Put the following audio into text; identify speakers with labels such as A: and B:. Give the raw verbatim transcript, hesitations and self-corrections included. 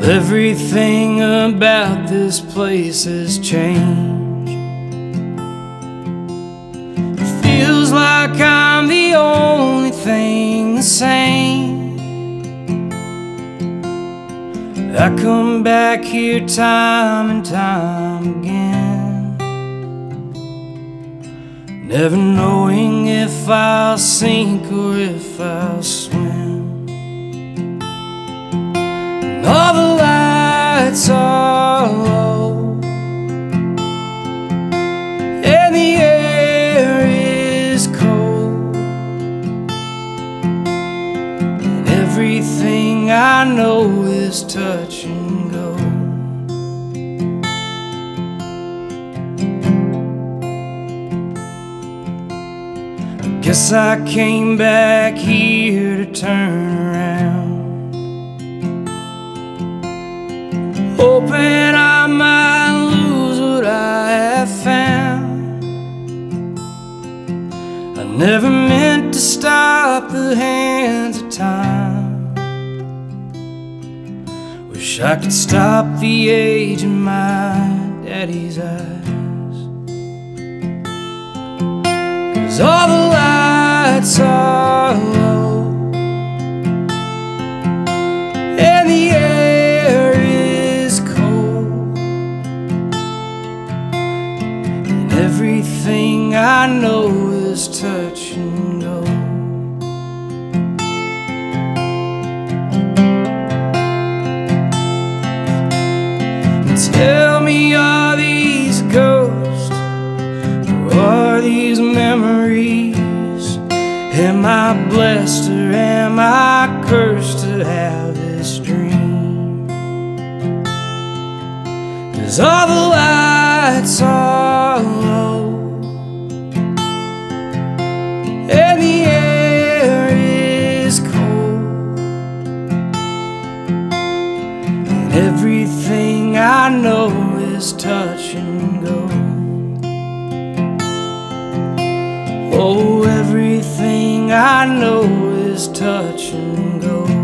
A: Everything about this place has changed. It feels like I'm the only thing the same. I come back here time and time again, never knowing if I'll sink or if I'll swim. And all the lights are low, and the air is cold, and everything I know is touch and go. I guess I came back here to turn around, hoping I might lose what I have found. I never meant to stop the hands of time. Wish I could stop the age in my daddy's eyes. 'Cause all the lights are low, and the air is cold, and everything I know is touch and go. Tell me, are these ghosts, or are these memories? Am I blessed or am I cursed to have this dream? 'Cause all the lights are low, and the air is cold, and everything I know is touch and go. Oh, everything I know is touch and go.